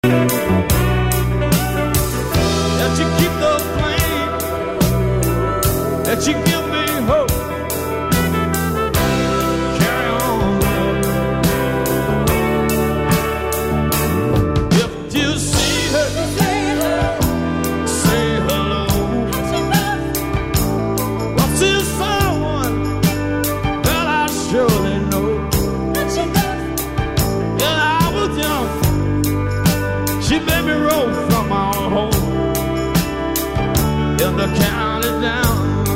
That you keep the flame, that you give me hope. Carry on, love. If you see her, say hello. What's this someone that I surely know? Yeah, I was young. She made me roll from our home in the county down.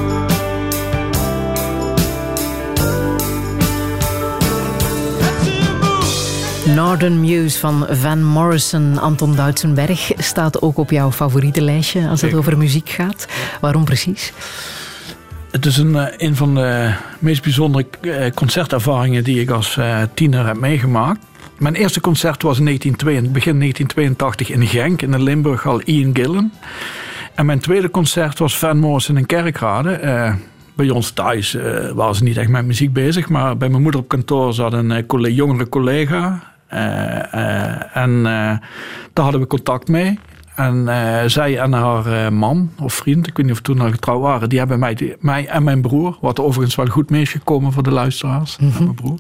Northern Muse van Van Morrison. Anton Duitsenberg staat ook op jouw favoriete lijstje als het over muziek gaat. Waarom precies? Het is een van de meest bijzondere concertervaringen die ik als tiener heb meegemaakt. Mijn eerste concert was begin 1982 in Genk, in de Limburghal Ian Gillan. En mijn tweede concert was Van Morrison in Kerkrade. Bij ons thuis waren ze niet echt met muziek bezig, maar bij mijn moeder op kantoor zat een jongere collega. En daar hadden we contact mee. En zij en haar man of vriend, ik weet niet of toen al getrouwd waren, die hebben mij en mijn broer, wat overigens wel goed mee is gekomen voor de luisteraars, mijn broer,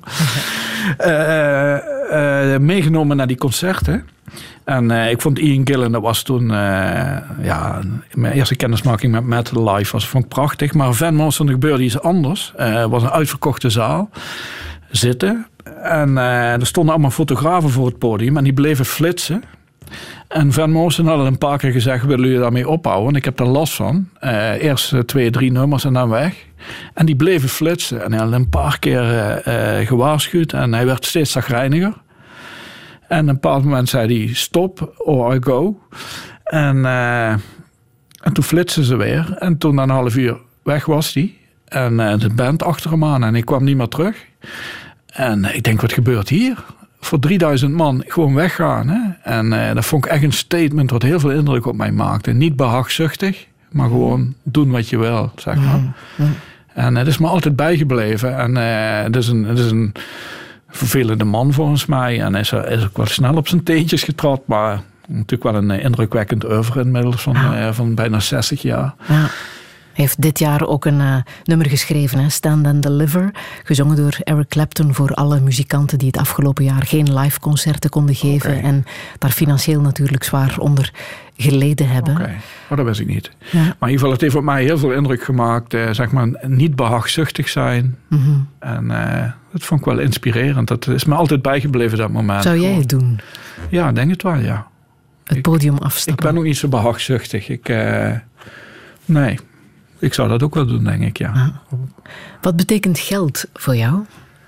meegenomen naar die concerten. En ik vond Ian Gillan, dat was toen mijn eerste kennismaking met metal live, vond ik prachtig. Maar Van Morrison gebeurde iets anders. Het was een uitverkochte zaal, zitten. En er stonden allemaal fotografen voor het podium en die bleven flitsen. En Van Morrison had een paar keer gezegd, willen jullie daarmee ophouden? En ik heb daar last van. Eerst 2, 3 nummers en dan weg. En die bleven flitsen. En hij had een paar keer gewaarschuwd en hij werd steeds chagrijniger. En op een bepaald moment zei hij, stop or I go. En toen flitsen ze weer. En toen na een half uur weg was hij. En de band achter hem aan. En ik kwam niet meer terug. En ik denk, wat gebeurt hier? Voor 3000 man gewoon weggaan. Hè? En dat vond ik echt een statement wat heel veel indruk op mij maakte. Niet behaagzuchtig, maar gewoon doen wat je wil, zeg maar. En het is me altijd bijgebleven. En het is een vervelende man volgens mij. En is ook wel snel op zijn teentjes getrapt. Maar natuurlijk wel een indrukwekkend oeuvre inmiddels van bijna 60 jaar. Ja. Hij heeft dit jaar ook een nummer geschreven, hè? Stand and Deliver. Gezongen door Eric Clapton voor alle muzikanten die het afgelopen jaar geen live concerten konden geven. Okay. En daar financieel natuurlijk zwaar onder geleden hebben. Oké, dat wist ik niet. Ja. Maar in ieder geval, het heeft op mij heel veel indruk gemaakt. Zeg maar, niet behaagzuchtig zijn. Mm-hmm. En dat vond ik wel inspirerend. Dat is me altijd bijgebleven, dat moment. Zou jij het doen? Ja, denk het wel, ja. Het podium afstappen? Ik ben ook niet zo behaagzuchtig. Nee. Ik zou dat ook wel doen, denk ik, ja. Ah. Wat betekent geld voor jou?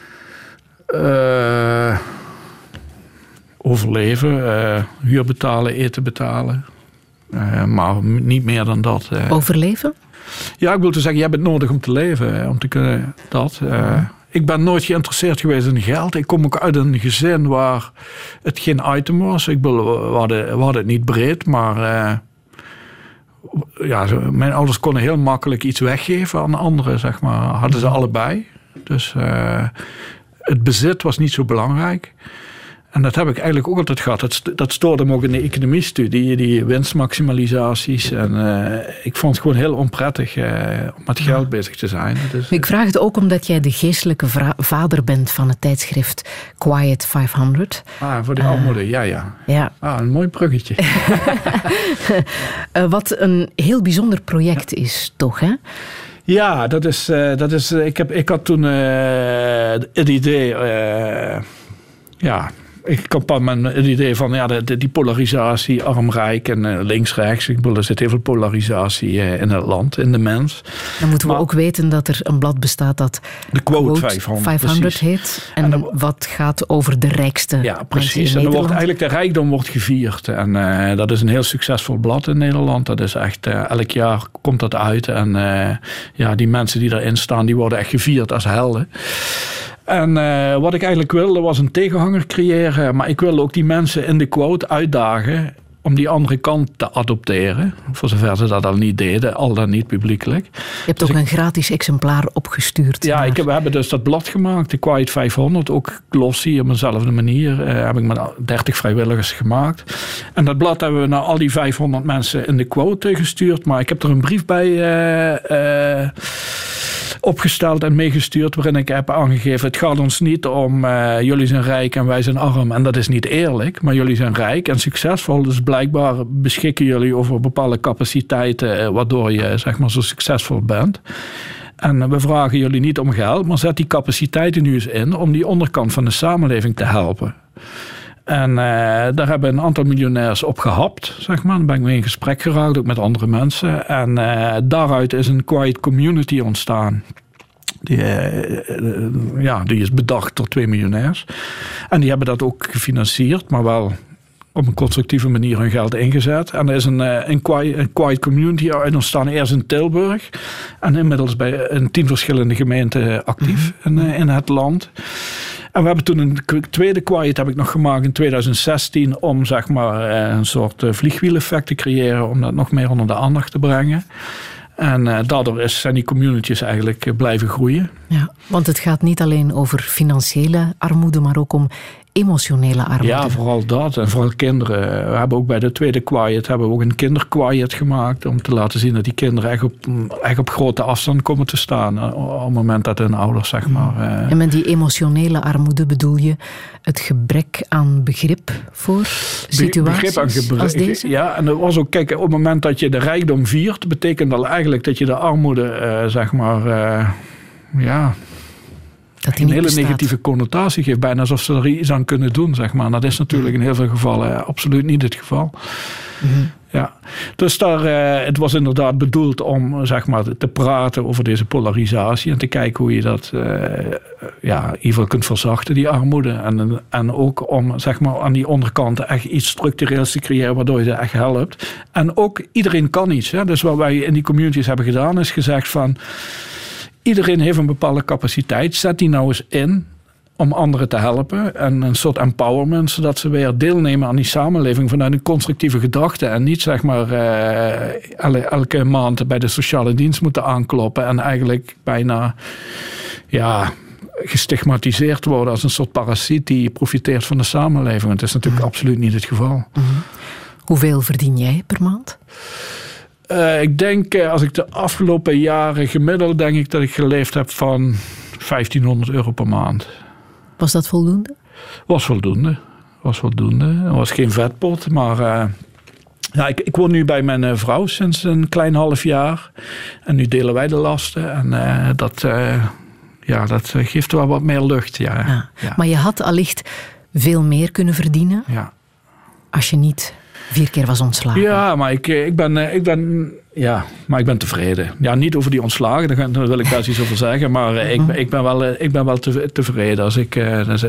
Overleven, huur betalen, eten betalen. Maar niet meer dan dat. Overleven? Ja, ik wil te zeggen, je hebt het nodig om te leven. Om te kunnen dat. Ik ben nooit geïnteresseerd geweest in geld. Ik kom ook uit een gezin waar het geen item was. We hadden het niet breed, maar... mijn ouders konden heel makkelijk iets weggeven aan anderen, zeg maar. Hadden ze allebei. Dus het bezit was niet zo belangrijk. En dat heb ik eigenlijk ook altijd gehad. Dat stoorde me ook in de economiestudie, die winstmaximalisaties. En ik vond het gewoon heel onprettig om met geld bezig te zijn. Dus, ik vraag het ook omdat jij de geestelijke vader bent van het tijdschrift Quiet 500. Voor die armoede, ja. Een mooi bruggetje. Wat een heel bijzonder project is, toch, hè? Ja, dat is ik had toen het idee... Ik had het idee van die polarisatie, arm-rijk en links-rechts. Er zit heel veel polarisatie in het land, in de mens. Dan moeten we ook weten dat er een blad bestaat dat de Quote 500 heet. En wat gaat over de rijkste. Ja, precies. En eigenlijk de rijkdom wordt gevierd. En dat is een heel succesvol blad in Nederland. Dat is echt, elk jaar komt dat uit. En die mensen die daarin staan, die worden echt gevierd als helden. En wat ik eigenlijk wilde was een tegenhanger creëren. Maar ik wilde ook die mensen in de Quote uitdagen om die andere kant te adopteren. Voor zover ze dat al niet deden, al dan niet publiekelijk. Je hebt ook een gratis exemplaar opgestuurd. Ja, we hebben dus dat blad gemaakt, de Quiet 500, ook glossy op dezelfde manier. Heb ik met 30 vrijwilligers gemaakt. En dat blad hebben we naar al die 500 mensen in de quote gestuurd. Maar ik heb er een brief bij opgesteld en meegestuurd waarin ik heb aangegeven, het gaat ons niet om jullie zijn rijk en wij zijn arm en dat is niet eerlijk, maar jullie zijn rijk en succesvol, dus blijkbaar beschikken jullie over bepaalde capaciteiten waardoor je zeg maar zo succesvol bent. En we vragen jullie niet om geld, maar zet die capaciteiten nu eens in om die onderkant van de samenleving te helpen. En daar hebben een aantal miljonairs op gehapt, zeg maar. Dan ben ik mee in gesprek geraakt, ook met andere mensen. En daaruit is een quiet community ontstaan. Die is bedacht door 2 miljonairs. En die hebben dat ook gefinancierd, maar wel op een constructieve manier hun geld ingezet. En er is een quiet community uit ontstaan, eerst in Tilburg. En inmiddels in 10 verschillende gemeenten actief in het land. En we hebben toen een tweede quiet heb ik nog gemaakt in 2016 om zeg maar een soort vliegwieleffect te creëren, om dat nog meer onder de aandacht te brengen. En daardoor zijn die communities eigenlijk blijven groeien. Ja, want het gaat niet alleen over financiële armoede, maar ook om emotionele armoede. Ja, vooral dat. En vooral kinderen. We hebben ook bij de tweede quiet hebben we ook een kinderquiet gemaakt. Om te laten zien dat die kinderen echt op grote afstand komen te staan. Op het moment dat hun ouders, zeg maar. En met die emotionele armoede bedoel je het gebrek aan begrip voor situaties als deze? Ja, en dat was ook, kijk, op het moment dat je de rijkdom viert, betekent dat eigenlijk dat je de armoede, zeg maar, een hele negatieve connotatie geeft. Bijna alsof ze er iets aan kunnen doen, zeg maar. Dat is natuurlijk in heel veel gevallen absoluut niet het geval. Mm-hmm. Ja. Dus het was inderdaad bedoeld om zeg maar, te praten over deze polarisatie en te kijken hoe je dat in ieder geval kunt verzachten, die armoede. En ook om zeg maar, aan die onderkant echt iets structureels te creëren waardoor je ze echt helpt. En ook iedereen kan iets. Hè? Dus wat wij in die communities hebben gedaan is gezegd van iedereen heeft een bepaalde capaciteit. Zet die nou eens in om anderen te helpen. En een soort empowerment, zodat ze weer deelnemen aan die samenleving vanuit een constructieve gedachte. En niet zeg maar elke maand bij de sociale dienst moeten aankloppen. En eigenlijk bijna gestigmatiseerd worden als een soort parasiet die profiteert van de samenleving. Het is natuurlijk absoluut niet het geval. Mm-hmm. Hoeveel verdien jij per maand? Ik denk, als ik de afgelopen jaren gemiddeld, denk ik dat ik geleefd heb van €1.500 per maand. Was dat voldoende? Was voldoende. Het was geen vetpot, maar ik woon nu bij mijn vrouw sinds een klein half jaar. En nu delen wij de lasten. En dat geeft wel wat meer lucht. Ja. Maar je had allicht veel meer kunnen verdienen als je niet 4 keer was ontslagen. Ja, maar ik ben tevreden. Ja, niet over die ontslagen, daar wil ik daar iets over zeggen. Maar ik ben wel tevreden. Als ik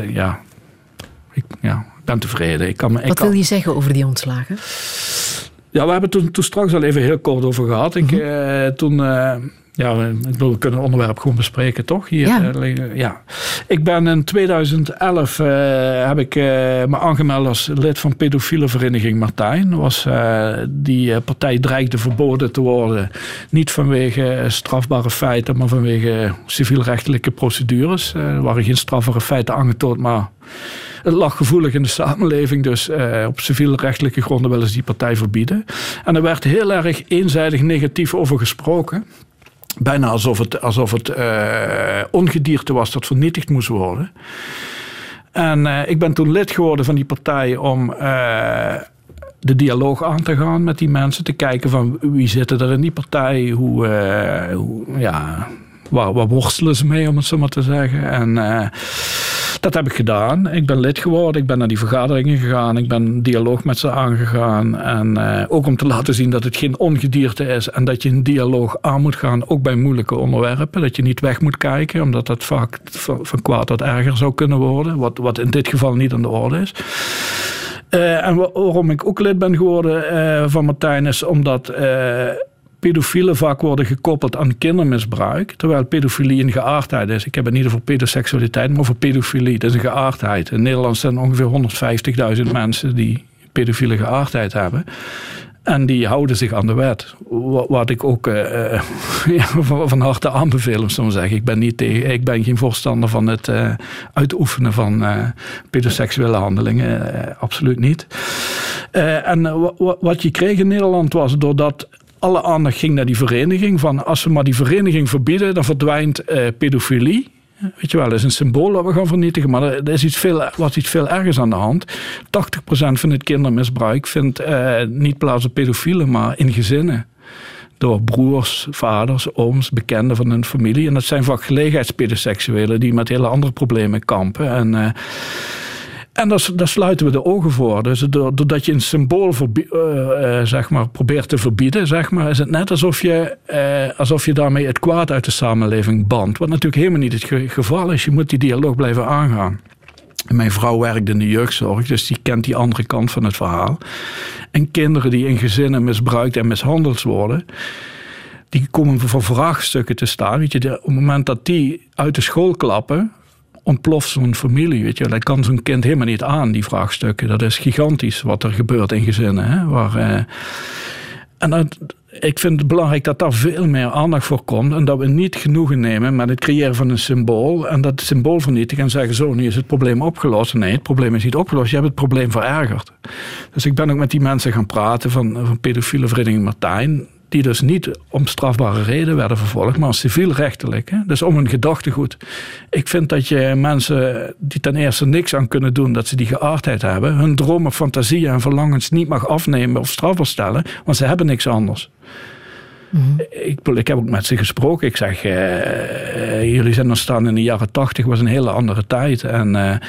ben tevreden. Wat wil je zeggen over die ontslagen? Ja, we hebben toen straks al even heel kort over gehad. We kunnen het onderwerp gewoon bespreken, toch? Hier, ja. Ik ben in 2011 heb ik me aangemeld als lid van pedofiele vereniging Martijn. Die partij dreigde verboden te worden. Niet vanwege strafbare feiten, maar vanwege civielrechtelijke procedures. Er waren geen strafbare feiten aangetoond, maar het lag gevoelig in de samenleving. Dus op civielrechtelijke gronden willen ze die partij verbieden. En er werd heel erg eenzijdig negatief over gesproken. Bijna alsof het ongedierte was dat vernietigd moest worden. En ik ben toen lid geworden van die partij om de dialoog aan te gaan met die mensen. Te kijken van wie zitten er in die partij. Waar worstelen ze mee, om het zo maar te zeggen. En dat heb ik gedaan. Ik ben lid geworden. Ik ben naar die vergaderingen gegaan. Ik ben een dialoog met ze aangegaan. En ook om te laten zien dat het geen ongedierte is. En dat je een dialoog aan moet gaan. Ook bij moeilijke onderwerpen. Dat je niet weg moet kijken. Omdat dat vaak van kwaad tot erger zou kunnen worden. Wat in dit geval niet aan de orde is. En waarom ik ook lid ben geworden van Martijn is omdat pedofielen vaak worden gekoppeld aan kindermisbruik. Terwijl pedofilie een geaardheid is. Ik heb het niet over pedoseksualiteit, maar over pedofilie. Dat is een geaardheid. In Nederland zijn ongeveer 150.000 mensen die pedofiele geaardheid hebben. En die houden zich aan de wet. Wat ik ook van harte aanbeveel, om zo te zeggen. Ik ben geen voorstander van het uitoefenen van pedoseksuele handelingen. Absoluut niet. En wat je kreeg in Nederland was doordat alle aandacht ging naar die vereniging. Van als we maar die vereniging verbieden, dan verdwijnt pedofilie. Weet je wel, dat is een symbool dat we gaan vernietigen, maar er is iets veel ergers aan de hand. 80% van het kindermisbruik vindt niet plaats op pedofielen, maar in gezinnen. Door broers, vaders, ooms, bekenden van hun familie. En dat zijn vaak gelegenheidspedoseksuelen die met hele andere problemen kampen. En daar sluiten we de ogen voor. Dus doordat je een symbool probeert te verbieden, is het net alsof je daarmee het kwaad uit de samenleving bandt. Wat natuurlijk helemaal niet het geval is. Je moet die dialoog blijven aangaan. Mijn vrouw werkt in de jeugdzorg, dus die kent die andere kant van het verhaal. En kinderen die in gezinnen misbruikt en mishandeld worden, die komen voor vraagstukken te staan. Weet je, op het moment dat die uit de school klappen, ontploft zo'n familie, weet je. Dat kan zo'n kind helemaal niet aan, die vraagstukken. Dat is gigantisch wat er gebeurt in gezinnen. Hè? Ik vind het belangrijk dat daar veel meer aandacht voor komt en dat we niet genoegen nemen met het creëren van een symbool en dat symbool vernietigen en zeggen zo, nu is het probleem opgelost. Nee, het probleem is niet opgelost. Je hebt het probleem verergerd. Dus ik ben ook met die mensen gaan praten van pedofiele vereniging Martijn, die dus niet om strafbare reden werden vervolgd, maar civielrechtelijk. Hè? Dus om hun gedachtegoed. Ik vind dat je mensen die ten eerste niks aan kunnen doen, dat ze die geaardheid hebben, hun dromen, fantasieën en verlangens niet mag afnemen of strafbaar stellen, want ze hebben niks anders. Mm-hmm. Ik heb ook met ze gesproken. Ik zeg, jullie zijn ontstaan in de jaren 80, was een hele andere tijd. En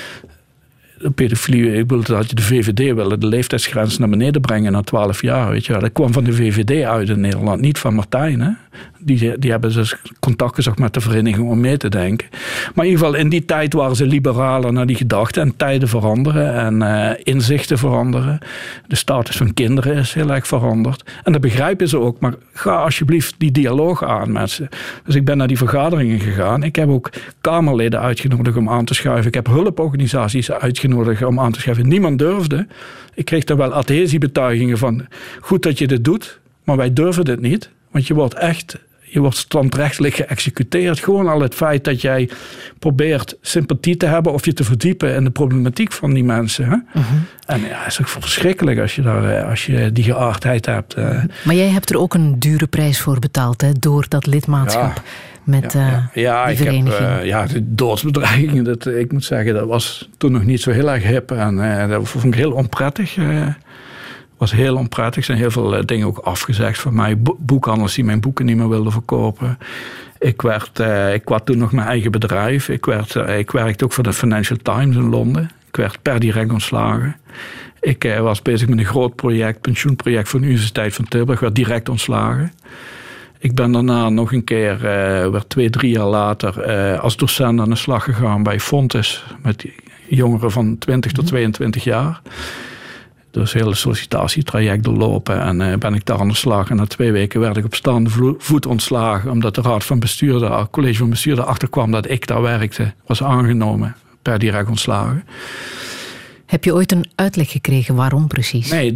pedofilie, ik bedoel dat je de VVD wilde de leeftijdsgrens naar beneden brengen naar 12 jaar. Weet je. Dat kwam van de VVD uit in Nederland, niet van Martijn. Hè? Die hebben dus contact gezocht met de vereniging om mee te denken. Maar in ieder geval, in die tijd waren ze liberaler naar die gedachten. En tijden veranderen en inzichten veranderen. De status van kinderen is heel erg veranderd. En dat begrijpen ze ook. Maar ga alsjeblieft die dialoog aan met ze. Dus ik ben naar die vergaderingen gegaan. Ik heb ook Kamerleden uitgenodigd om aan te schuiven. Ik heb hulporganisaties uitgenodigd om aan te schuiven. Niemand durfde. Ik kreeg dan wel adhesiebetuigingen van, goed dat je dit doet, maar wij durven dit niet. Want je wordt standrechtelijk geëxecuteerd. Gewoon al het feit dat jij probeert sympathie te hebben of je te verdiepen in de problematiek van die mensen. Hè? Uh-huh. En ja, het is ook verschrikkelijk als je die geaardheid hebt. Maar jij hebt er ook een dure prijs voor betaald, hè, door dat lidmaatschap. Ja. Met die vereniging. De doodsbedreigingen, ik moet zeggen, dat was toen nog niet zo heel erg hip. En dat vond ik heel onprettig. Was heel onprettig. Er zijn heel veel dingen ook afgezegd van mij. Boekhandels die mijn boeken niet meer wilden verkopen. Ik had toen nog mijn eigen bedrijf. Ik werkte ook voor de Financial Times in Londen. Ik werd per direct ontslagen. Ik was bezig met een groot pensioenproject voor de Universiteit van Tilburg. Werd direct ontslagen. Ik ben daarna nog een keer, werd 2-3 jaar later, als docent aan de slag gegaan bij Fontes. Met jongeren van 20 tot 22 jaar. Dus hele sollicitatietraject doorlopen en ben ik daar aan de slag. En na 2 weken werd ik op staande voet ontslagen. Omdat de raad van bestuur, het college van bestuur erachter kwam dat ik daar werkte. Was aangenomen, per direct ontslagen. Heb je ooit een uitleg gekregen waarom precies? Nee,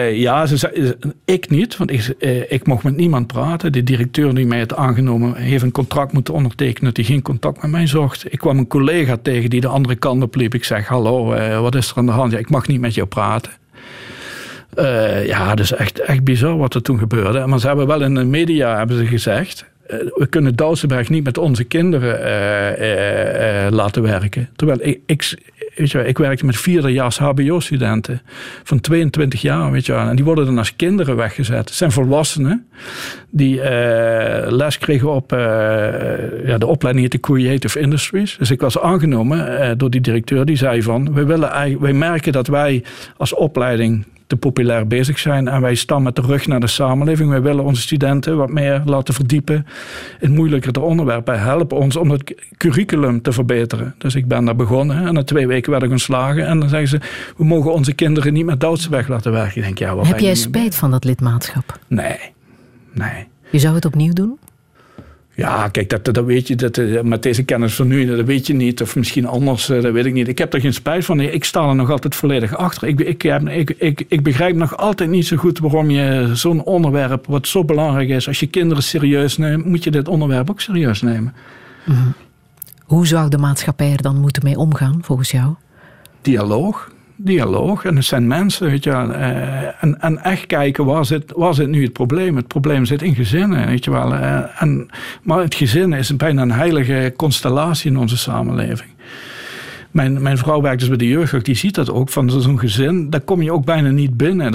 ik niet, want ik mocht met niemand praten. De directeur die mij had aangenomen heeft een contract moeten ondertekenen dat hij geen contact met mij zocht. Ik kwam een collega tegen die de andere kant op liep. Ik zeg, hallo, wat is er aan de hand? Ja, ik mag niet met jou praten. Dat is echt bizar wat er toen gebeurde. Maar ze hebben wel in de media gezegd, we kunnen Douwenberg niet met onze kinderen laten werken. Terwijl ik werkte met 4e-jaars HBO-studenten van 22 jaar, weet je wel. En die worden dan als kinderen weggezet. Het zijn volwassenen die les kregen op de opleiding heette Creative Industries. Dus ik was aangenomen door die directeur die zei van, wij merken dat wij als opleiding te populair bezig zijn en wij staan met de rug naar de samenleving. Wij willen onze studenten wat meer laten verdiepen in moeilijkere onderwerpen. Helpen ons om het curriculum te verbeteren. Dus ik ben daar begonnen en na 2 weken werd ik ontslagen en dan zeggen ze, we mogen onze kinderen niet met Douwenberg laten werken. Ik denk, heb jij spijt van dat lidmaatschap? Nee. Je zou het opnieuw doen? Ja, kijk, dat weet je. Met deze kennis van nu, dat weet je niet. Of misschien anders, dat weet ik niet. Ik heb er geen spijt van. Ik sta er nog altijd volledig achter. Ik begrijp nog altijd niet zo goed waarom je zo'n onderwerp, wat zo belangrijk is, als je kinderen serieus neemt, moet je dit onderwerp ook serieus nemen. Mm-hmm. Hoe zou de maatschappij er dan moeten mee omgaan, volgens jou? Dialoog. En het zijn mensen, weet je wel. En echt kijken, waar zit nu het probleem? Het probleem zit in gezinnen, weet je wel. Maar het gezin is bijna een heilige constellatie in onze samenleving. Mijn vrouw werkt dus bij de jeugd, die ziet dat ook. Van zo'n gezin, daar kom je ook bijna niet binnen.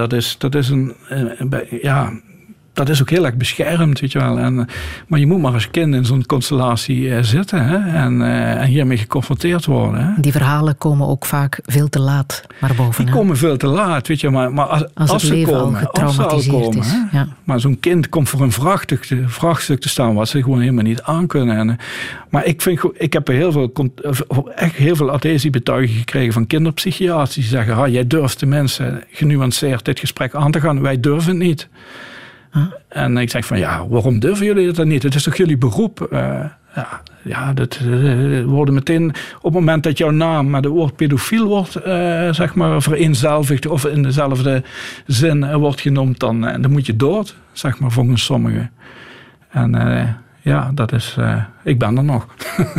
Dat is ook heel erg beschermd, weet je wel. Maar je moet maar als kind in zo'n constellatie zitten, hè? En hiermee geconfronteerd worden. Hè? Die verhalen komen ook vaak veel te laat naar boven. Die komen veel te laat, weet je. Maar als ze komen, al getraumatiseerd is. Ja. Maar zo'n kind komt voor een vrachtstuk te staan wat ze gewoon helemaal niet aankunnen. Maar ik heb heel veel adhesiebetuigingen gekregen van kinderpsychiaters die zeggen, jij durft de mensen genuanceerd dit gesprek aan te gaan. Wij durven het niet. Huh? En ik zeg van, waarom durven jullie dat dan niet? Het is toch jullie beroep? Dat worden meteen, op het moment dat jouw naam met het woord pedofiel wordt, zeg maar, vereenzelvigd of in dezelfde zin wordt genoemd, dan moet je dood, zeg maar, volgens sommigen. En dat is, ik ben er nog.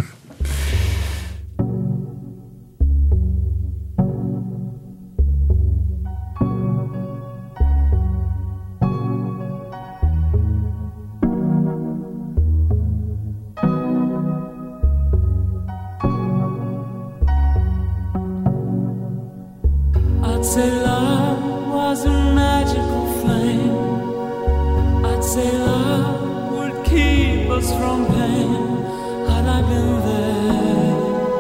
I'd say love was a magical flame. I'd say love would keep us from pain. Had I been there,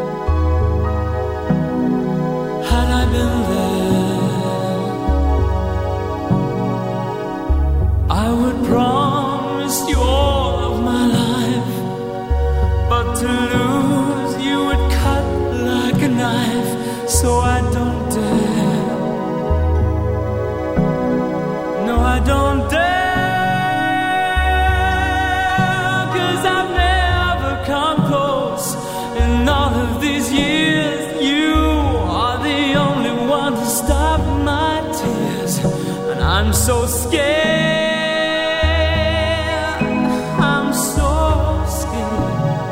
had I been there, I would promise you all of my life. But to lose you would cut like a knife. So I don't dare. No, I don't dare. 'Cause I've never come close in all of these years. You are the only one to stop my tears. And I'm so scared. I'm so scared.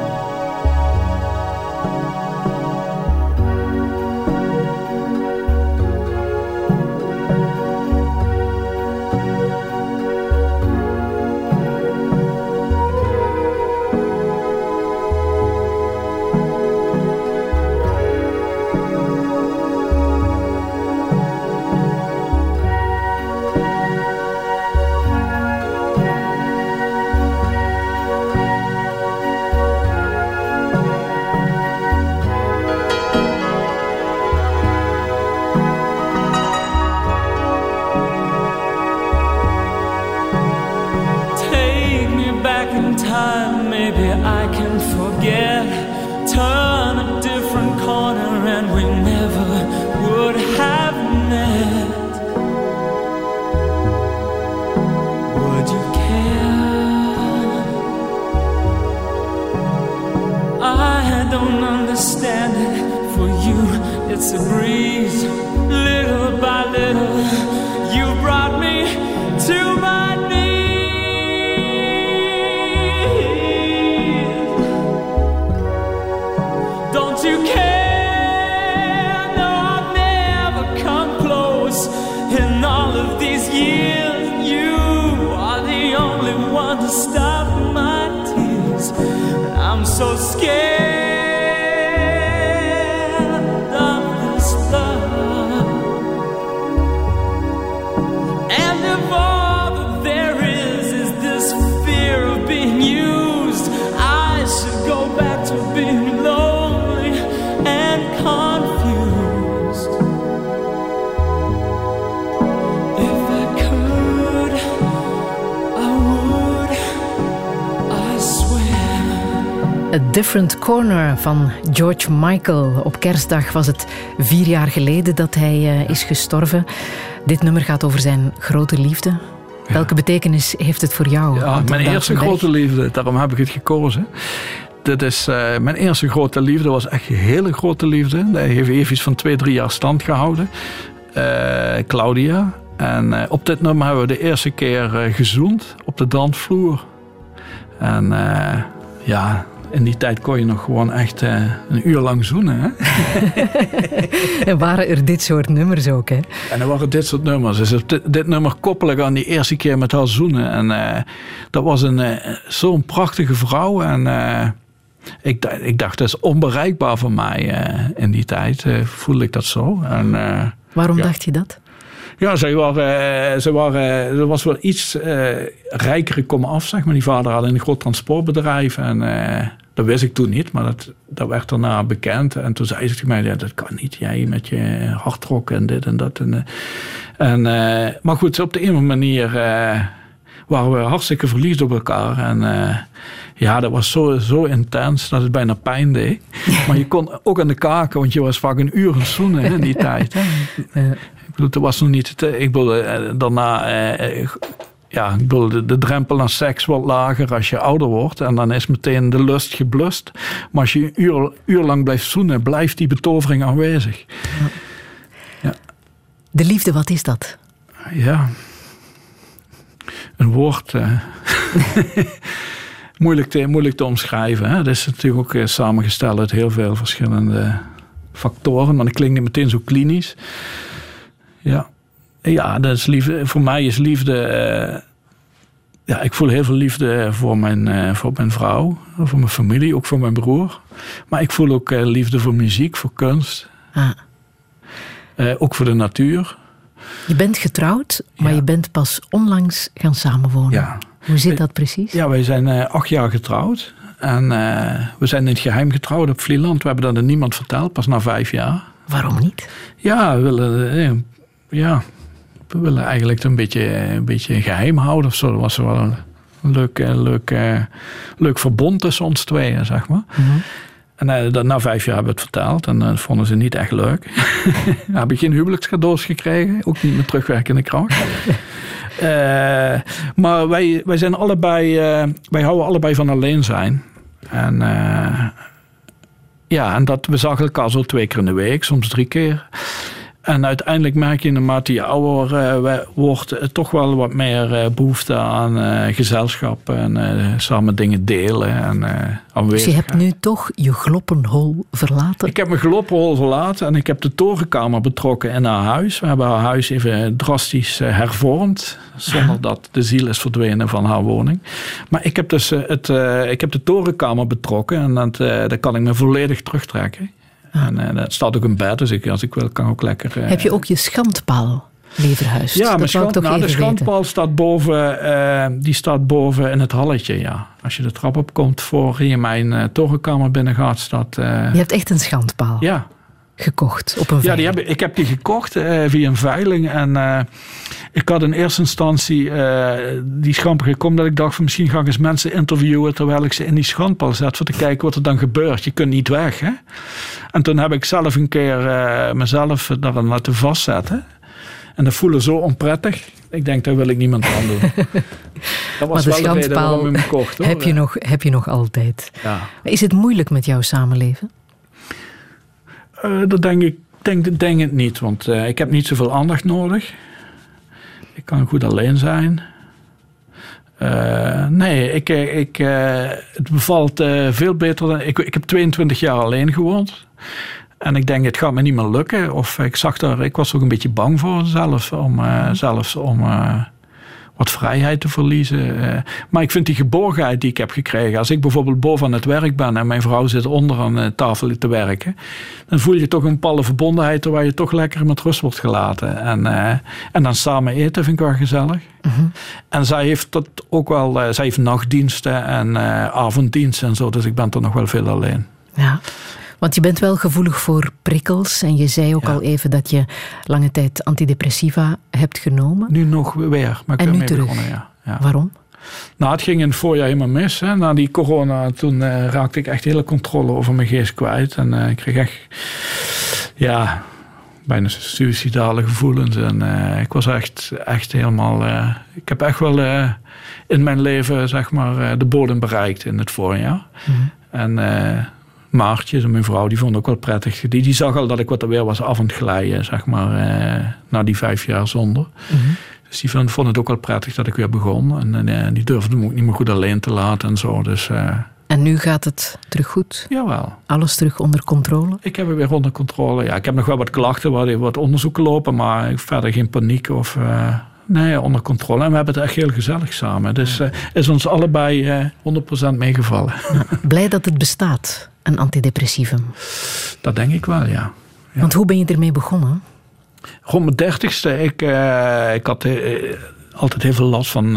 Time, maybe I can forget. Turn a different corner and we never would have met. Would you care? I don't understand it. For you, it's a breeze. Little by little, you brought me to my knees. You care? No, I've never come close in all of these years. You are the only one to stop my tears. I'm so scared of this love. And if all that there is this fear of being used, I should go back to being lonely and confused. If I could, I would, I swear. A Different Corner van George Michael. Op Kerstdag was het 4 jaar geleden dat hij is gestorven. Dit nummer gaat over zijn grote liefde. Welke betekenis heeft het voor jou? Ja, mijn eerste grote liefde, daarom heb ik het gekozen. Dit is, mijn eerste grote liefde was echt een hele grote liefde. Die heeft even iets van 2-3 jaar stand gehouden. Claudia. En op dit nummer hebben we de eerste keer gezoend op de dansvloer. En in die tijd kon je nog gewoon echt een uur lang zoenen. Hè? En waren er dit soort nummers ook, hè? En er waren dit soort nummers. Dus dit nummer koppel ik aan die eerste keer met haar zoenen. En dat was zo'n prachtige vrouw. En ik dacht, dat is onbereikbaar voor mij in die tijd. Voelde ik dat zo. En, waarom dacht je dat? Ja, ze was wel iets rijker komen af, zeg maar. Die vader had een groot transportbedrijf en dat wist ik toen niet, maar dat werd daarna bekend. En toen zei ze tegen mij, dat kan niet, jij met je hardrock en dit en dat. Maar goed, op de een manier waren we hartstikke verliefd op elkaar. En dat was zo intens dat het bijna pijn deed. Maar je kon ook aan de kaken, want je was vaak een uur aan het zoenen in die tijd. Ik bedoel, het was nog niet... daarna... de drempel naar seks wordt lager als je ouder wordt. En dan is meteen de lust geblust. Maar als je een uur lang blijft zoenen, blijft die betovering aanwezig. Ja. De liefde, wat is dat? Ja. Een woord... moeilijk te omschrijven. Hè? Het is natuurlijk ook samengesteld uit heel veel verschillende factoren. Maar dat klinkt niet meteen zo klinisch. Ja, dat is liefde. Voor mij is liefde... ik voel heel veel liefde voor mijn vrouw. Voor mijn familie, ook voor mijn broer. Maar ik voel ook liefde voor muziek, voor kunst. Ook voor de natuur. Je bent getrouwd, maar je bent pas onlangs gaan samenwonen. Ja. Hoe zit dat precies? Ja, wij zijn 8 jaar getrouwd. En we zijn in het geheim getrouwd op Vlieland. We hebben dat aan niemand verteld, pas na 5 jaar. Waarom niet? Ja, we willen eigenlijk een beetje geheim houden of zo. Dat was wel een leuk verbond tussen ons tweeën, zeg maar. Mm-hmm. En na 5 jaar hebben we het verteld. En dat vonden ze niet echt leuk. Dan heb ik geen huwelijkscadeaus gekregen. Ook niet met terugwerkende kracht. Maar wij zijn allebei... wij houden allebei van alleen zijn. En... en we zagen elkaar zo 2 keer in de week. Soms 3 keer. En uiteindelijk merk je naarmate je ouder wordt toch wel wat meer behoefte aan gezelschap en samen dingen delen en aanwezigheid. Dus je hebt nu toch je gloppenhol verlaten? Ik heb mijn gloppenhol verlaten en ik heb de torenkamer betrokken in haar huis. We hebben haar huis even drastisch hervormd, zonder dat de ziel is verdwenen van haar woning. Maar ik heb dus de torenkamer betrokken en dat kan ik me volledig terugtrekken. En dat staat ook in bed, dus als ik wil kan ook lekker... Heb je ook je schandpaal weer verhuisd? Ja, de schandpaal staat boven in het halletje, ja. Als je de trap opkomt voor je mijn torenkamer binnen gaat, staat... Je hebt echt een schandpaal? Ja. Gekocht op een veiling? Ja, ik heb die gekocht via een veiling. En ik had in eerste instantie die schamper gekomen dat ik dacht van misschien ga ik eens mensen interviewen terwijl ik ze in die schandpaal zet voor te kijken wat er dan gebeurt. Je kunt niet weg, hè. En toen heb ik zelf een keer mezelf daar laten vastzetten. En dat voelde zo onprettig. Ik denk, daar wil ik niemand aan doen. Dat was wel de reden waarom ik hem kocht. Hoor. Heb je nog altijd. Ja. Is het moeilijk met jouw samenleven? Dat denk ik niet, want ik heb niet zoveel aandacht nodig. Ik kan goed alleen zijn. Het bevalt veel beter dan... Ik heb 22 jaar alleen gewoond. En ik denk, het gaat me niet meer lukken. Of ik was ook een beetje bang voor zelfs om wat vrijheid te verliezen. Maar ik vind die geborgenheid die ik heb gekregen. Als ik bijvoorbeeld boven aan het werk ben en mijn vrouw zit onder aan de tafel te werken. Dan voel je toch een bepaalde verbondenheid waar je toch lekker met rust wordt gelaten. En dan samen eten vind ik wel gezellig. Mm-hmm. En zij heeft dat ook wel. Zij heeft nachtdiensten en avonddiensten en zo. Dus ik ben toch nog wel veel alleen. Ja. Want je bent wel gevoelig voor prikkels. En je zei ook al even dat je lange tijd antidepressiva hebt genomen. Nu nog weer. Maar ik en nu mee terug. Begonnen, ja. Waarom? Nou, het ging in het voorjaar helemaal mis. Hè. Na die corona, toen raakte ik echt hele controle over mijn geest kwijt. En ik kreeg echt... Ja, bijna suïcidale gevoelens. En ik was echt helemaal... ik heb echt wel in mijn leven, zeg maar, de bodem bereikt in het voorjaar. Mm-hmm. En Maartje, mijn vrouw, die vond ook wel prettig. Die zag al dat ik wat er weer was af aan het glijden, zeg maar, na die 5 jaar zonder. Mm-hmm. Dus die vond het ook wel prettig dat ik weer begon. En die durfde me ook niet meer goed alleen te laten en zo. Dus... En nu gaat het terug goed? Jawel. Alles terug onder controle? Ik heb het weer onder controle. Ja, ik heb nog wel wat klachten, wat onderzoeken lopen, maar verder geen paniek of... nee, onder controle. En we hebben het echt heel gezellig samen. Dus is ons allebei 100% meegevallen. Ja, blij dat het bestaat, een antidepressivum. Dat denk ik wel, ja. Want hoe ben je ermee begonnen? Rond mijn 30ste. Ik had altijd heel veel last van...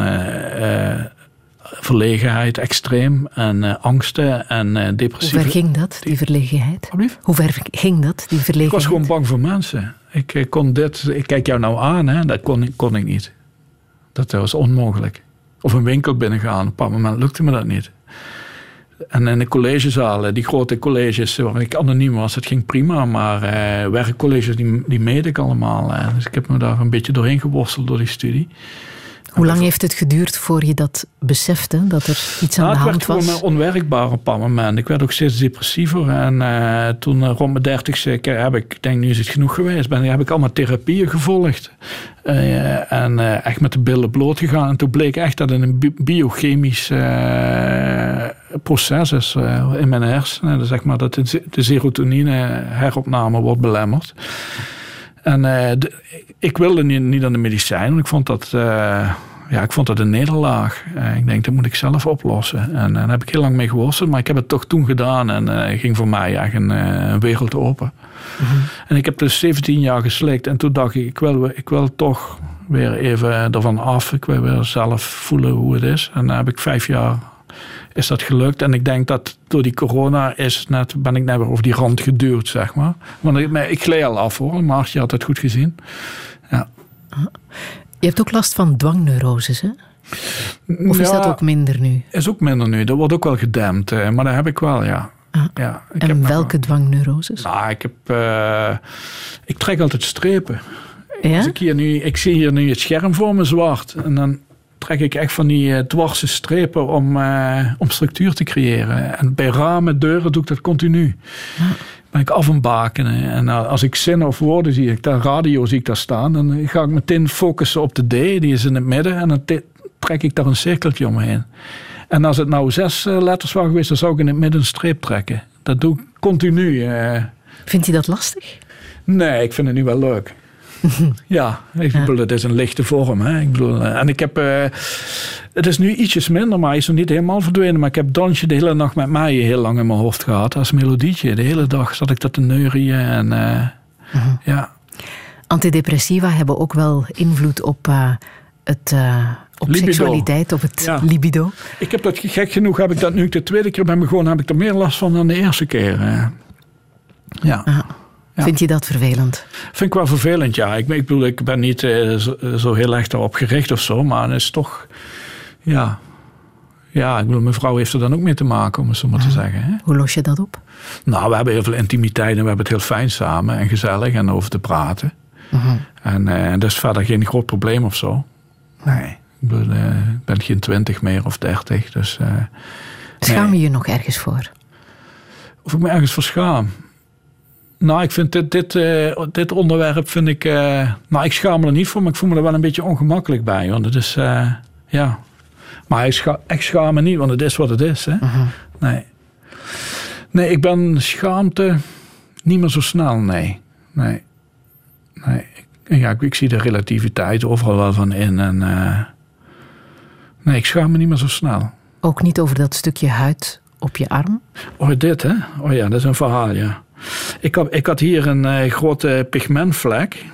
verlegenheid, extreem en angsten en depressieve... Hoe ver ging dat, die verlegenheid? Hoe ver ging dat, die verlegenheid? Ik was gewoon bang voor mensen. Ik kon dit... Ik kijk jou nou aan, hè. Dat kon ik niet. Dat was onmogelijk. Of een winkel binnengaan. Op een bepaald moment lukte me dat niet. En in de collegezalen, die grote colleges waar ik anoniem was, dat ging prima. Maar werkcolleges, die meed ik allemaal. Dus ik heb me daar een beetje doorheen geworsteld door die studie. Hoe lang heeft het geduurd voor je dat besefte, dat er iets aan de hand was? Het werd gewoon onwerkbaar op een bepaald moment. Ik werd ook steeds depressiever. En toen rond mijn 30ste, ik denk nu is het genoeg geweest, heb ik allemaal therapieën gevolgd. En echt met de billen bloot gegaan. En toen bleek echt dat het een biochemisch proces is in mijn hersenen. Dus zeg maar dat de serotonine heropname wordt belemmerd. En ik wilde niet aan de medicijn, want ik vond dat een nederlaag. Ik denk, dat moet ik zelf oplossen. En daar heb ik heel lang mee geworsteld, maar ik heb het toch toen gedaan en ging voor mij echt een wereld open. Mm-hmm. En ik heb dus 17 jaar geslikt en toen dacht ik wil toch weer even ervan af. Ik wil weer zelf voelen hoe het is. En dan heb ik 5 jaar... is dat gelukt. En ik denk dat door die corona ben ik net weer over die rand geduwd, zeg maar. Want ik gleed al af, hoor. Maartje had het goed gezien. Ja. Je hebt ook last van dwangneuroses, hè? Of is dat ook minder nu? Is ook minder nu. Dat wordt ook wel gedempt. Maar dat heb ik wel, ja. Ja, en welke dwangneuroses? Nou, ik trek altijd strepen. Ja? Als ik zie hier nu het scherm voor me zwart. En dan trek ik echt van die dwarse strepen om structuur te creëren. En bij ramen, deuren doe ik dat continu. Ja. Ben ik af en bakenen. En als ik zinnen of woorden zie, radio zie ik daar staan, dan ga ik meteen focussen op de D, die is in het midden, en dan trek ik daar een cirkeltje omheen. En als het nou 6 letters waren geweest, dan zou ik in het midden een streep trekken. Dat doe ik continu. Vindt je dat lastig? Nee, ik vind het nu wel leuk. Ja, ik bedoel, het is een lichte vorm. Hè. Ik bedoel, en ik heb... het is nu ietsjes minder, maar hij is nog niet helemaal verdwenen. Maar ik heb Dansje de hele nacht met mij heel lang in mijn hoofd gehad. Als melodietje. De hele dag zat ik dat te neurien. En, ja. Antidepressiva hebben ook wel invloed op op seksualiteit, op het libido. Ik heb dat, gek genoeg, heb ik dat nu ik de tweede keer ben begonnen, heb ik er meer last van dan de eerste keer. Ja. Ja. Vind je dat vervelend? Vind ik wel vervelend, ja. Ik bedoel, ik ben niet zo heel erg daarop gericht of zo, maar het is toch... Ja, ik bedoel, mijn vrouw heeft er dan ook mee te maken, om het zo maar te zeggen. Hè? Hoe los je dat op? Nou, we hebben heel veel intimiteit en we hebben het heel fijn samen en gezellig en over te praten. Uh-huh. En dat is verder geen groot probleem of zo. Nee. Ik bedoel, ik ben geen 20 meer of 30, dus... Schaam je je nog ergens voor? Of ik me ergens voor schaam? Nou, ik vind dit onderwerp vind ik... ik schaam me er niet voor, maar ik voel me er wel een beetje ongemakkelijk bij. Want het is... ja. Maar ik schaam me niet, want het is wat het is. Hè? Uh-huh. Nee, ik ben schaamte niet meer zo snel, nee. Ik zie de relativiteit overal wel van in. En, nee, ik schaam me niet meer zo snel. Ook niet over dat stukje huid op je arm? Oh, dit, hè? Oh ja, dat is een verhaal, ja. Ik had hier een grote pigmentvlek.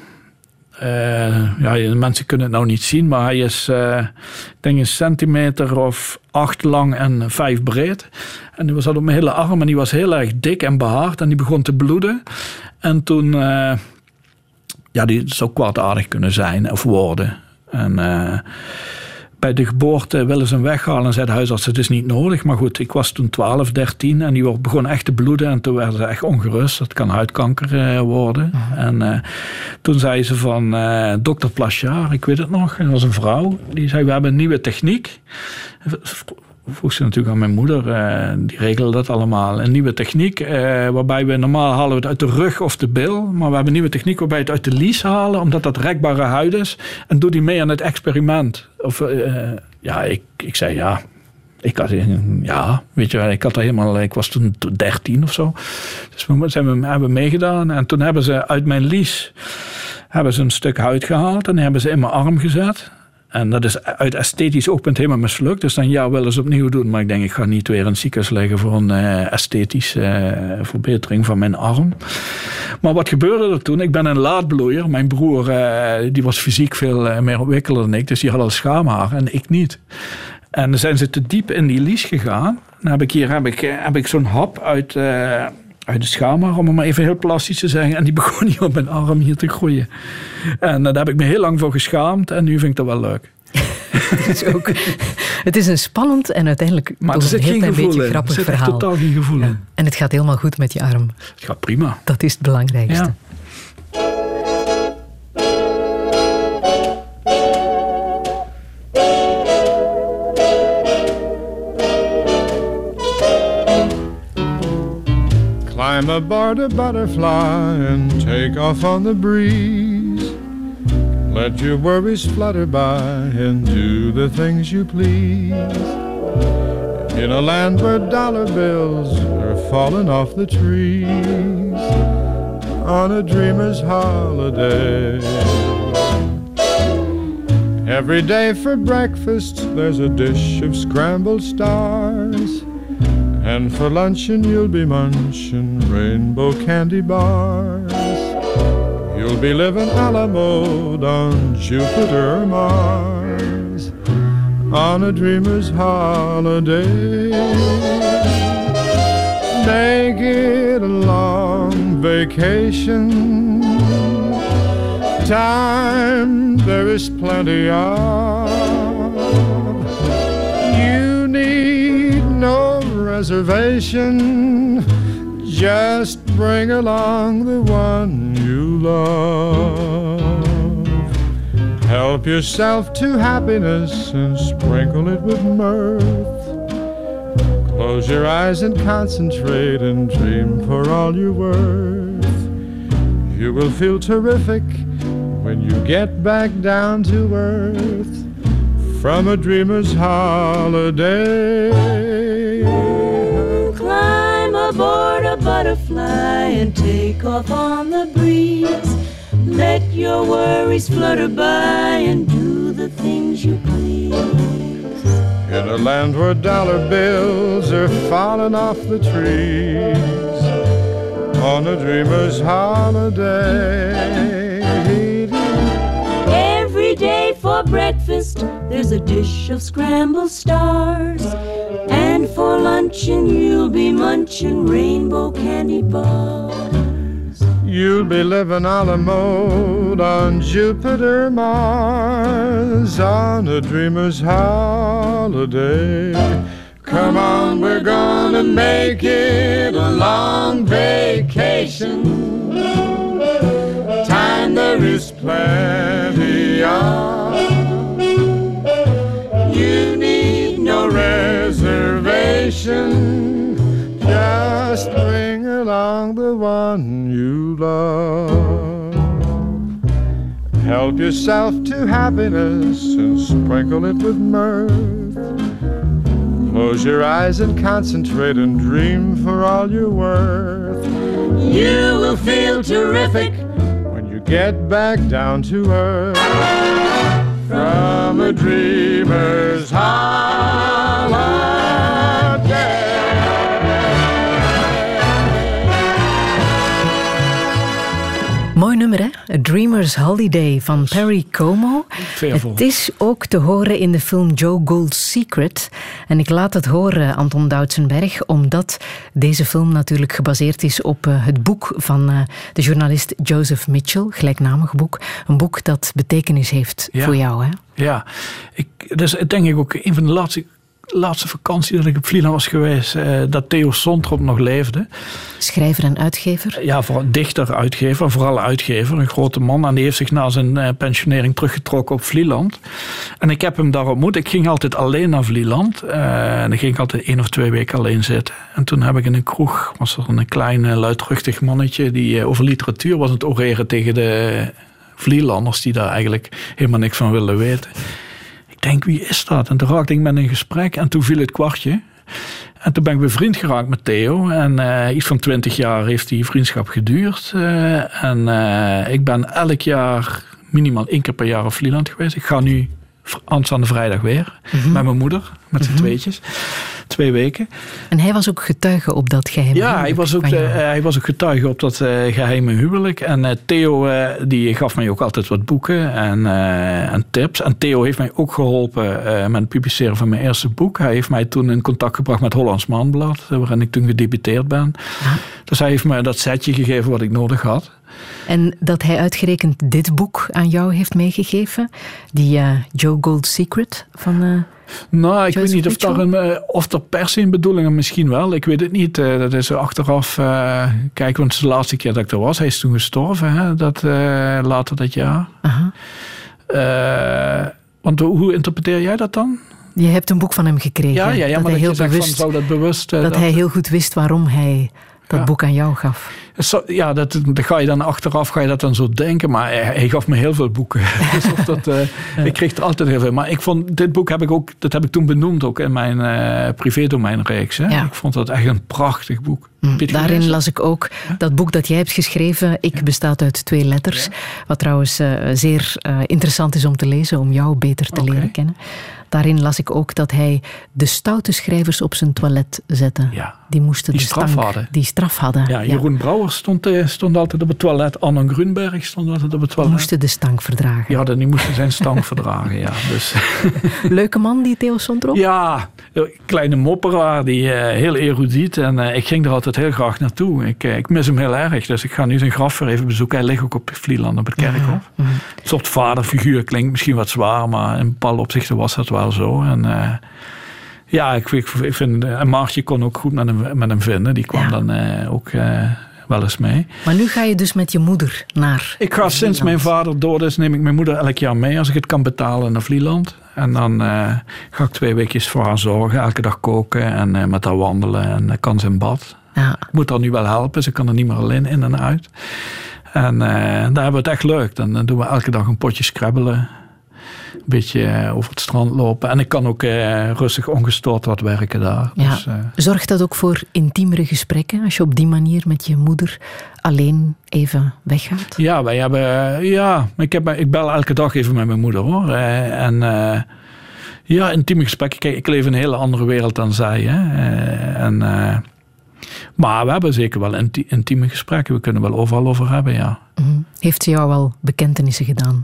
Mensen kunnen het nou niet zien, maar hij is, ik denk 1 centimeter of 8 lang en 5 breed. En die zat op mijn hele arm en die was heel erg dik en behaard en die begon te bloeden. En toen, die zou kwaadaardig kunnen zijn of worden. En bij de geboorte willen ze hem weghalen en zei de huisarts, het is niet nodig. Maar goed, ik was toen 12, 13 en die begon echt te bloeden. En toen werden ze echt ongerust. Dat kan huidkanker worden. En toen zei ze van dokter Plachard, ik weet het nog. Dat was een vrouw. Die zei, we hebben een nieuwe techniek. Vroeg ze natuurlijk aan mijn moeder. Die regelde dat allemaal. Een nieuwe techniek waarbij we normaal halen we het uit de rug of de bil. Maar we hebben een nieuwe techniek waarbij we het uit de lies halen. Omdat dat rekbare huid is. En doe die mee aan het experiment. Of ik zei ja. Ik had er helemaal. Ik was toen 13 of zo. Dus we hebben meegedaan. En toen hebben ze uit mijn lies een stuk huid gehaald. En hebben ze in mijn arm gezet. En dat is uit esthetisch oogpunt helemaal mislukt. Dus dan willen ze opnieuw doen. Maar ik denk, ik ga niet weer in het ziekenhuis liggen voor een esthetische verbetering van mijn arm. Maar wat gebeurde er toen? Ik ben een laadbloeier. Mijn broer die was fysiek veel meer ontwikkeld dan ik. Dus die had al schaamhaar en ik niet. En dan zijn ze te diep in die lies gegaan. Dan heb ik zo'n hap uit de schaamhaar, om het maar even heel plastisch te zeggen. En die begon hier op mijn arm hier te groeien. En daar heb ik me heel lang voor geschaamd. En nu vind ik dat wel leuk. Het is een spannend en uiteindelijk maar toch een heel klein beetje grappig verhaal. Er zit totaal geen gevoel in. En het gaat helemaal goed met je arm. Het gaat prima. Dat is het belangrijkste. Ja. Climb aboard a butterfly and take off on the breeze. Let your worries flutter by and do the things you please. In a land where dollar bills are falling off the trees. On a dreamer's holiday. Every day for breakfast there's a dish of scrambled stars. And for luncheon you'll be munching rainbow candy bars. You'll be living a la mode on Jupiter or Mars. On a dreamer's holiday. Make it a long vacation. Time there is plenty of. You need no reservation. Just bring along the one you love. Help yourself to happiness and sprinkle it with mirth. Close your eyes and concentrate and dream for all you're worth. You will feel terrific when you get back down to earth. From a dreamer's holiday. Climb aboard a butterfly and take off on the breeze. Let your worries flutter by and do the things you please. In a land where dollar bills are falling off the trees. On a dreamer's holiday. Every day for breakfast there's a dish of scrambled stars. And for luncheon you'll be munching rainbow candy bars. You'll be living a la mode on Jupiter, Mars. On a dreamer's holiday. Come on, we're gonna make it a long vacation. Time there is plenty of. You need no reservation. Just bring along the one you love. Help yourself to happiness and sprinkle it with mirth. Close your eyes and concentrate and dream for all you're worth. You will feel terrific when you get back down to earth. From a dreamer's holiday. Mooi nummer, hè? A Dreamer's Holiday van Perry Como. Veervol. Het is ook te horen in de film Joe Gould's Secret. En ik laat het horen, Anton Doutsenberg, omdat deze film natuurlijk gebaseerd is op het boek van de journalist Joseph Mitchell, gelijknamig boek. Een boek dat betekenis heeft voor jou, hè? Ja, dus denk ik ook een van de laatste vakantie dat ik op Vlieland was geweest, dat Theo Sontrop nog leefde. Schrijver en uitgever? Ja, dichter, uitgever, vooral uitgever, een grote man. En die heeft zich na zijn pensionering teruggetrokken op Vlieland. En ik heb hem daar ontmoet. Ik ging altijd alleen naar Vlieland. En dan ging ik altijd 1 of 2 weken alleen zitten. En toen heb ik in een kroeg, was er een klein luidruchtig mannetje die over literatuur was aan het oreren tegen de Vlielanders die daar eigenlijk helemaal niks van wilden weten. Ik denk, wie is dat? En toen raakte ik met een gesprek en toen viel het kwartje. En toen ben ik bevriend geraakt met Theo. En iets van 20 jaar heeft die vriendschap geduurd. Ik ben elk jaar minimaal 1 keer per jaar op Vlieland geweest. Ik ga nu aanstaande vrijdag weer met mijn moeder, met z'n tweetjes. 2 weken. En hij was ook getuige op dat geheime huwelijk? Ja, hij was ook getuige op dat geheime huwelijk. En Theo die gaf mij ook altijd wat boeken en tips. En Theo heeft mij ook geholpen met het publiceren van mijn eerste boek. Hij heeft mij toen in contact gebracht met Hollands Maandblad, waarin ik toen gedebuteerd ben. Ja. Dus hij heeft me dat setje gegeven wat ik nodig had. En dat hij uitgerekend dit boek aan jou heeft meegegeven, die Joe Gold Secret van... Nou, ik weet niet of er per se een bedoeling is, misschien wel. Ik weet het niet. Dat is achteraf kijken, want het is de laatste keer dat ik er was. Hij is toen gestorven, hè, later dat jaar. Want hoe interpreteer jij dat dan? Je hebt een boek van hem gekregen. Ja, maar dat hij heel goed wist waarom hij dat boek aan jou gaf. Ja, dat ga je dan achteraf dat dan zo denken. Maar hij gaf me heel veel boeken. Dus ik kreeg er altijd heel veel. Maar ik vond, dit boek heb ik toen benoemd ook in mijn privédomeinreeks. Ja. Ik vond dat echt een prachtig boek. Daarin las ik ook dat boek dat jij hebt geschreven. Ik bestaat uit 2 letters. Ja. Wat trouwens zeer interessant is om te lezen. Om jou beter te leren kennen. Daarin las ik ook dat hij de stoute schrijvers op zijn toilet zette. Ja. Die moesten die straf hadden. Ja, Jeroen Brouwer stond altijd op het toilet. Anne Grunberg stond altijd op het toilet. Die moesten de stank verdragen. Ja, die moesten zijn stank verdragen. Ja. Dus. Leuke man, die Theo Sontrop? Ja, kleine mopperaar, die heel erudiet. En ik ging er altijd heel graag naartoe. Ik mis hem heel erg. Dus ik ga nu zijn graf weer even bezoeken. Hij ligt ook op Vlieland op het kerkhof. Een soort vaderfiguur, klinkt misschien wat zwaar. Maar in bepaalde opzichten was dat wel zo. En ja, ik vind... En Maartje kon ook goed met hem vinden. Die kwam dan ook... wel eens mee. Maar nu ga je dus met je moeder naar Ik ga sinds mijn vader dood is, neem ik mijn moeder elk jaar mee als ik het kan betalen naar Vlieland. En dan ga ik 2 weekjes voor haar zorgen, elke dag koken en met haar wandelen en kan ze in bad. Ja. Ik moet haar nu wel helpen, ze kan er niet meer alleen in en uit. En daar hebben we het echt leuk. Dan doen we elke dag een potje scrabbelen. Een beetje over het strand lopen. En ik kan ook rustig ongestoord wat werken daar. Ja. Dus, zorgt dat ook voor intiemere gesprekken? Als je op die manier met je moeder alleen even weggaat? Ja, wij hebben... ik bel elke dag even met mijn moeder, hoor. Intieme gesprekken. Kijk, ik leef in een hele andere wereld dan zij. Hè. Maar we hebben zeker wel intieme gesprekken. We kunnen wel overal over hebben, ja. Heeft ze jou wel bekentenissen gedaan?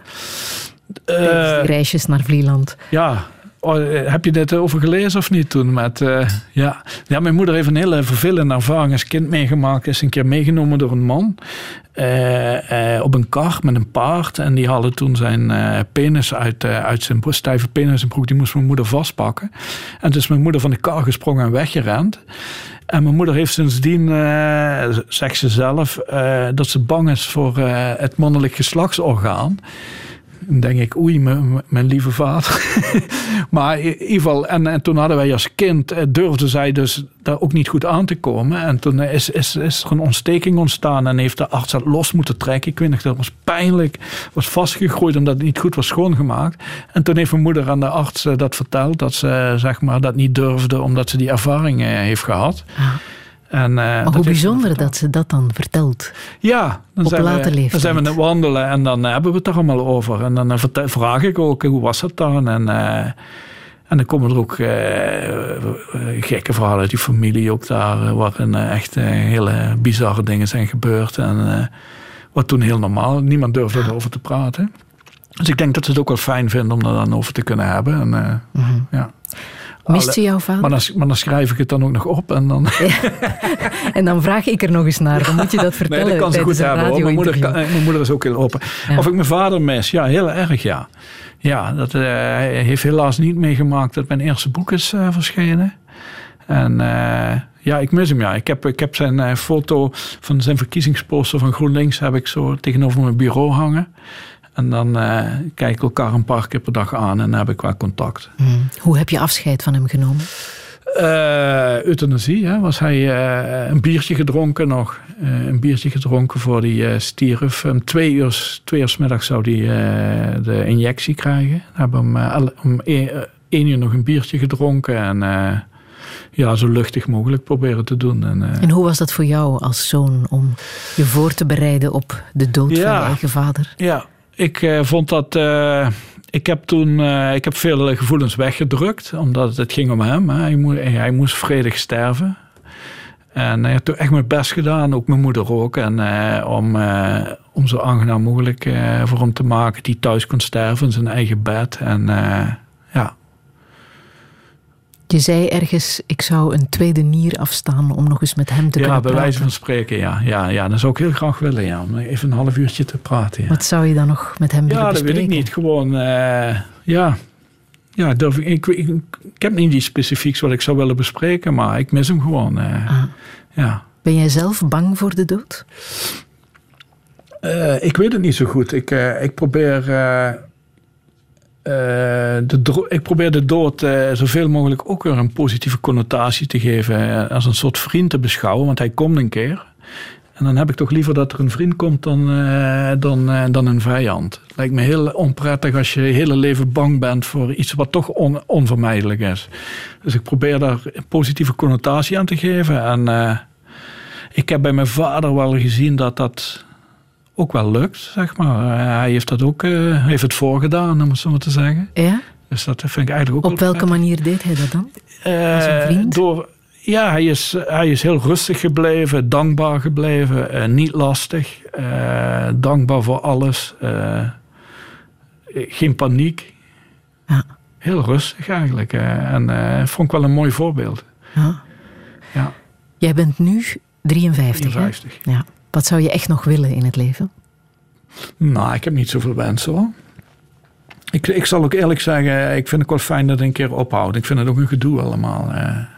Reisjes naar Vlieland. Ja, heb je dit over gelezen of niet toen? Mijn moeder heeft een hele vervelende ervaring als kind meegemaakt. Is een keer meegenomen door een man op een kar met een paard. En die haalde toen zijn penis uit zijn stijve penis en broek. Die moest mijn moeder vastpakken. En dus mijn moeder van de kar gesprongen en weggerend. En mijn moeder heeft sindsdien, zegt ze zelf, dat ze bang is voor het mannelijk geslachtsorgaan. Dan denk ik, oei, mijn lieve vader. Maar in ieder geval, en toen hadden wij als kind, durfde zij dus daar ook niet goed aan te komen. En toen is er een ontsteking ontstaan en heeft de arts dat los moeten trekken. Ik weet nog, dat was pijnlijk, was vastgegroeid omdat het niet goed was schoongemaakt. En toen heeft mijn moeder aan de arts dat verteld, dat ze zeg maar dat niet durfde omdat ze die ervaring heeft gehad. Maar hoe bijzonder dat ze dat dan vertelt. Ja, dan zijn we aan het wandelen en dan hebben we het er allemaal over. En dan vraag ik ook, hoe was het dan? En dan komen er ook gekke verhalen uit die familie ook daar, waarin echt hele bizarre dingen zijn gebeurd. En wat toen heel normaal, niemand durfde erover te praten. Dus ik denk dat ze het ook wel fijn vinden om er dan over te kunnen hebben. En, Mist je jouw vader? Maar dan schrijf ik het dan ook nog op. En dan, en dan vraag ik er nog eens naar. Dan moet je dat vertellen. Nee, dat kan ze goed hebben. Mijn moeder is ook heel open. Ja. Of ik mijn vader mis? Ja, heel erg, ja. Hij heeft helaas niet meegemaakt dat mijn eerste boek is verschenen. En ik mis hem, ja. Ik heb zijn foto van zijn verkiezingsposter van GroenLinks heb ik zo tegenover mijn bureau hangen. En dan kijk ik elkaar een paar keer per dag aan en dan heb ik wel contact. Hoe heb je afscheid van hem genomen? Euthanasie, hè, was hij een biertje gedronken nog. Een biertje gedronken voor hij stierf. Om 2 uur 's middags zou hij de injectie krijgen. We hebben om 1 uur nog een biertje gedronken. En zo luchtig mogelijk proberen te doen. En hoe was dat voor jou als zoon om je voor te bereiden op de dood van je eigen vader? Ja, ik vond dat... Ik heb veel gevoelens weggedrukt, omdat het ging om hem. Hij moest vredig sterven. En hij had toen echt mijn best gedaan, ook mijn moeder ook. En om zo aangenaam mogelijk voor hem te maken, die thuis kon sterven in zijn eigen bed. En Je zei ergens, ik zou een tweede nier afstaan om nog eens met hem te kunnen praten. Ja, bij wijze van spreken, ja. Dat zou ik heel graag willen, ja. Om even een half uurtje te praten, ja. Wat zou je dan nog met hem willen bespreken? Ja, dat weet ik niet. Gewoon, ik heb niet iets specifieks wat ik zou willen bespreken, maar ik mis hem gewoon. Ja. Ben jij zelf bang voor de dood? Ik weet het niet zo goed. Ik probeer... ik probeer de dood zoveel mogelijk ook weer een positieve connotatie te geven. Als een soort vriend te beschouwen, want hij komt een keer. En dan heb ik toch liever dat er een vriend komt dan een vijand. Het lijkt me heel onprettig als je hele leven bang bent voor iets wat toch onvermijdelijk is. Dus ik probeer daar een positieve connotatie aan te geven. En ik heb bij mijn vader wel gezien dat ook wel lukt, zeg maar. Hij heeft dat ook heeft het voorgedaan, om het zo maar te zeggen. Ja? Dus dat vind ik eigenlijk ook op welke manier deed hij dat dan? Als een vriend? Hij is heel rustig gebleven, dankbaar gebleven, niet lastig, dankbaar voor alles, geen paniek. Ja. Heel rustig eigenlijk. En vond ik wel een mooi voorbeeld. Ja. Jij bent nu 53, hè? Ja. Wat zou je echt nog willen in het leven? Nou, ik heb niet zoveel wensen, hoor. Ik zal ook eerlijk zeggen, ik vind het wel fijn dat het een keer ophoudt. Ik vind het ook een gedoe allemaal.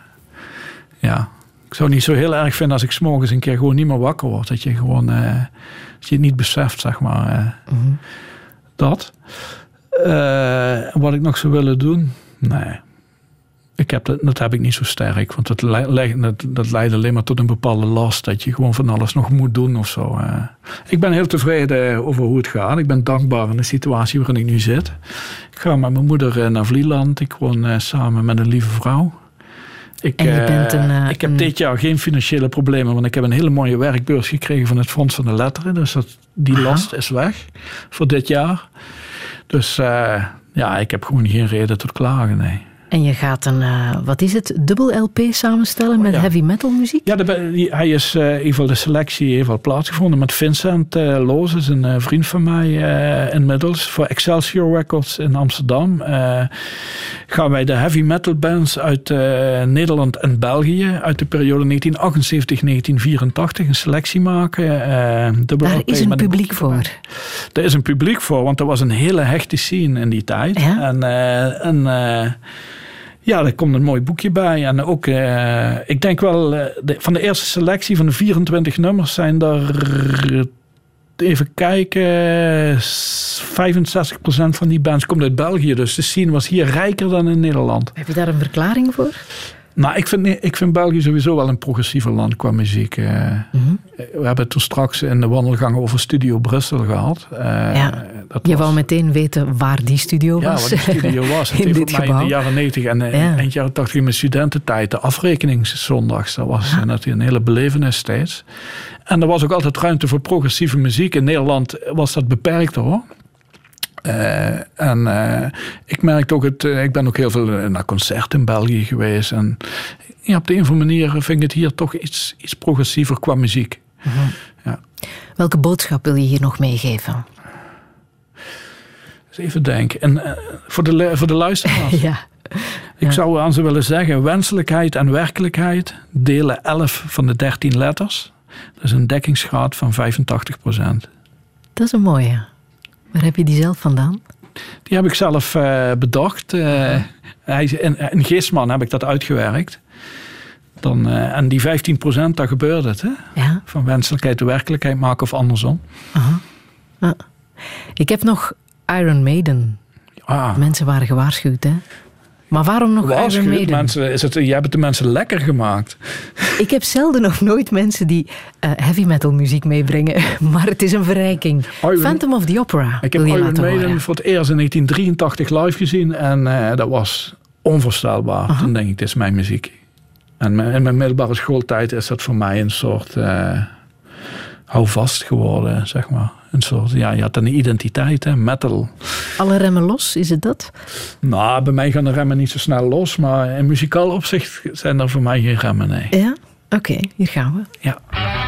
Ik zou het niet zo heel erg vinden als ik 's morgens een keer gewoon niet meer wakker word. Dat je gewoon dat je het niet beseft, zeg maar. Dat. Wat ik nog zou willen doen? Nee. Dat heb ik niet zo sterk. Want dat leidt alleen maar tot een bepaalde last. Dat je gewoon van alles nog moet doen of zo. Ik ben heel tevreden over hoe het gaat. Ik ben dankbaar in de situatie waarin ik nu zit. Ik ga met mijn moeder naar Vlieland. Ik woon samen met een lieve vrouw. Ik heb dit jaar geen financiële problemen. Want ik heb een hele mooie werkbeurs gekregen van het Fonds van de Letteren. Dus die last is weg voor dit jaar. Dus ik heb gewoon geen reden tot klagen, nee. En je gaat dubbel LP samenstellen met heavy metal muziek? Ja, hij is in ieder geval de selectie heeft al plaatsgevonden met Vincent Loos, is een vriend van mij inmiddels, voor Excelsior Records in Amsterdam. Gaan wij de heavy metal bands uit Nederland en België uit de periode 1978-1984 een selectie maken. Daar is een publiek voor. Er is een publiek voor, want er was een hele hechte scene in die tijd. Ja? Ja, er komt een mooi boekje bij. En ook, ik denk wel, van de eerste selectie van de 24 nummers zijn er, even kijken, 65% van die bands komt uit België. Dus de scene was hier rijker dan in Nederland. Heb je daar een verklaring voor? Nou, ik vind België sowieso wel een progressieve land qua muziek. We hebben toen straks in de wandelgangen over Studio Brussel gehad. Je wou meteen weten waar die studio was. Ja, waar die studio was. Het heeft voor mij in de jaren 90 en eind jaren 80 in mijn studententijd de afrekeningszondags. Dat was natuurlijk een hele belevenis steeds. En er was ook altijd ruimte voor progressieve muziek. In Nederland was dat beperkt, hoor. Ik merkte ook ik ben ook heel veel naar concerten in België geweest. En op de een of andere manier vind ik het hier toch iets progressiever qua muziek. Ja. Welke boodschap wil je hier nog meegeven? Eens even denken. En voor de luisteraars. Ik zou aan ze willen zeggen, wenselijkheid en werkelijkheid delen 11 van de 13 letters. Dat is een dekkingsgraad van 85%. Dat is een mooie. Waar heb je die zelf vandaan? Die heb ik zelf bedacht. In Geestman heb ik dat uitgewerkt. En die 15%, daar gebeurde het. Hè? Ja. Van wenselijkheid de werkelijkheid maken of andersom. Ja. Ik heb nog Iron Maiden. Mensen waren gewaarschuwd, hè? Maar waarom nog Iron Maiden? Mensen, je hebt het de mensen lekker gemaakt. Ik heb zelden of nooit mensen die heavy metal muziek meebrengen. Maar het is een verrijking. Phantom of the Opera. Ik heb Iron Maiden voor het eerst in 1983 live gezien. En dat was onvoorstelbaar. Toen denk ik, dit is mijn muziek. En in mijn middelbare schooltijd is dat voor mij een soort houvast geworden, zeg maar. Een soort, je had een identiteit, hè, metal. Alle remmen los, is het dat? Nou, bij mij gaan de remmen niet zo snel los, maar in muzikaal opzicht zijn er voor mij geen remmen, nee. Ja? Oké, hier gaan we. Ja.